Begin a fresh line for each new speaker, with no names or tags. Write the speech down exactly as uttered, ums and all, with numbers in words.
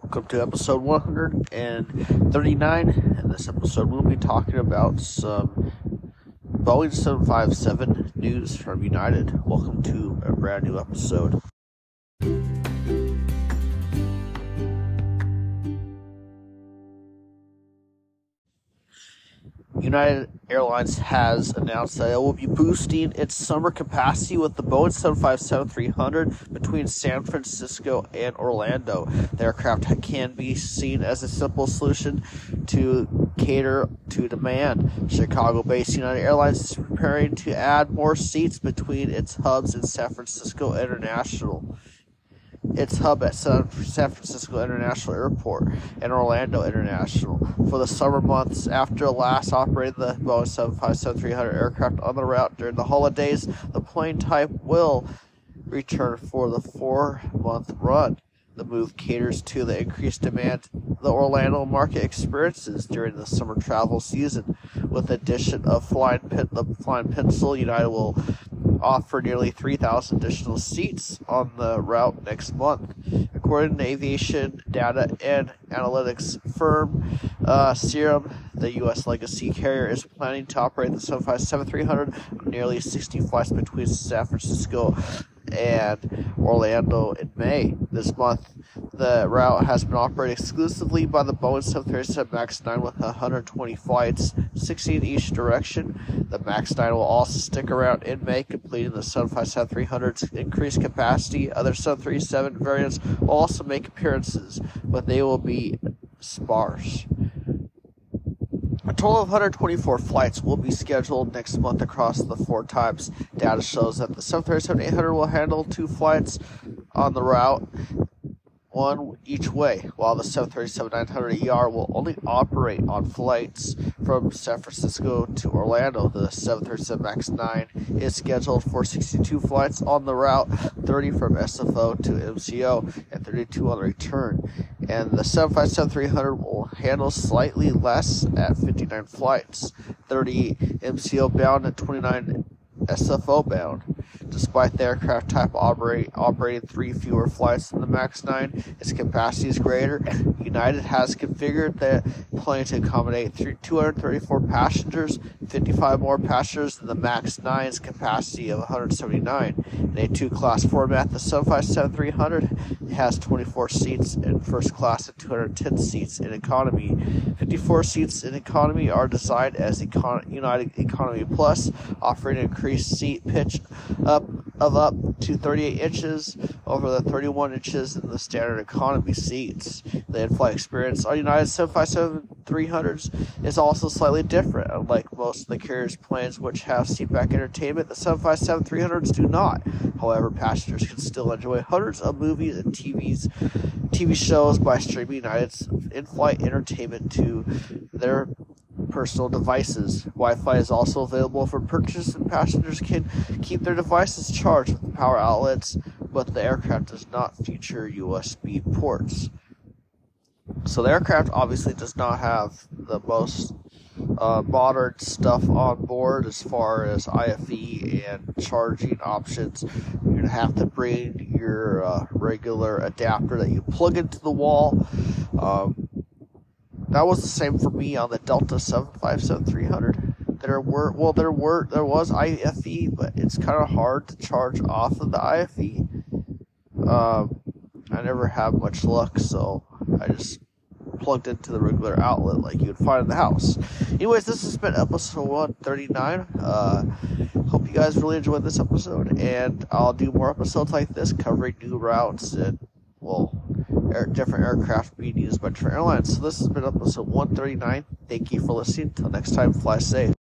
Welcome to episode one hundred thirty-nine. In this episode, we'll be talking about some Boeing seven fifty-seven news from United. Welcome to a brand new episode. United Airlines has announced that it will be boosting its summer capacity with the Boeing seven fifty-seven three hundred between San Francisco and Orlando. The aircraft can be seen as a simple solution to cater to demand. Chicago-based United Airlines is preparing to add more seats between its hubs in San Francisco International. Its hub at San Francisco International Airport and Orlando International for the summer months. After last operating the Boeing seven fifty-seven three hundred aircraft on the route during the holidays, the plane type will return for the four-month run. The move caters to the increased demand the Orlando market experiences during the summer travel season. With the addition of Flying, Pen- the Flying Pencil, United will offer nearly three thousand additional seats on the route next month. According to aviation data and analytics firm uh, Cirium, the U S legacy carrier is planning to operate the seven fifty-seven three hundred on nearly sixty flights between San Francisco and Orlando in May. This month, the route has been operated exclusively by the Boeing seven thirty-seven MAX nine with one hundred twenty flights, sixty in each direction. The MAX nine will also stick around in May, completing the seven fifty-seven three hundred's increased capacity. Other seven thirty-seven variants will also make appearances, but they will be sparse. A total of one hundred twenty-four flights will be scheduled next month across the four types. Data shows that the seven thirty-seven eight hundred will handle two flights on the route, one each way, while the seven thirty-seven nine hundred E R will only operate on flights from San Francisco to Orlando. The seven thirty-seven MAX nine is scheduled for sixty-two flights on the route, thirty from S F O to M C O, and thirty-two on the return. And the seven fifty-seven three hundred will handle slightly less at fifty-nine flights, thirty M C O bound and twenty-nine S F O bound. Despite the aircraft type operate, operating three fewer flights than the MAX nine, its capacity is greater. United has configured the plane to accommodate two hundred thirty-four passengers, fifty-five more passengers than the MAX nine's capacity of one hundred seventy-nine. In a two-class format, the seven fifty-seven three hundred has twenty-four seats in first class and two hundred ten seats in economy. fifty-four seats in economy are designed as Econ- United Economy Plus, offering an increased seat pitch up of up to thirty-eight inches over the thirty-one inches in the standard economy seats. The in-flight experience on United seven fifty-seven three hundreds is also slightly different. Unlike most of the carrier's planes which have seatback entertainment, the seven fifty-seven three hundreds do not. However, passengers can still enjoy hundreds of movies and T Vs, T V shows by streaming United's in-flight entertainment to their personal devices. Wi-Fi is also available for purchase, and passengers can keep their devices charged with power outlets, but the aircraft does not feature U S B ports. So the aircraft obviously does not have the most uh, modern stuff on board as far as I F E and charging options. You're going to have to bring your uh, regular adapter that you plug into the wall. Um, That was the same for me on the Delta seven fifty-seven three hundred. There were, well, there were, there was I F E, but it's kind of hard to charge off of the I F E. Um, I never have much luck, so I just plugged into the regular outlet like you would find in the house. Anyways, this has been episode one thirty-nine. Uh, hope you guys really enjoyed this episode, and I'll do more episodes like this covering new routes and, well, Air, different aircraft being used by different airlines. So this has been episode one thirty-nine. Thank you for listening. Until next time, fly safe.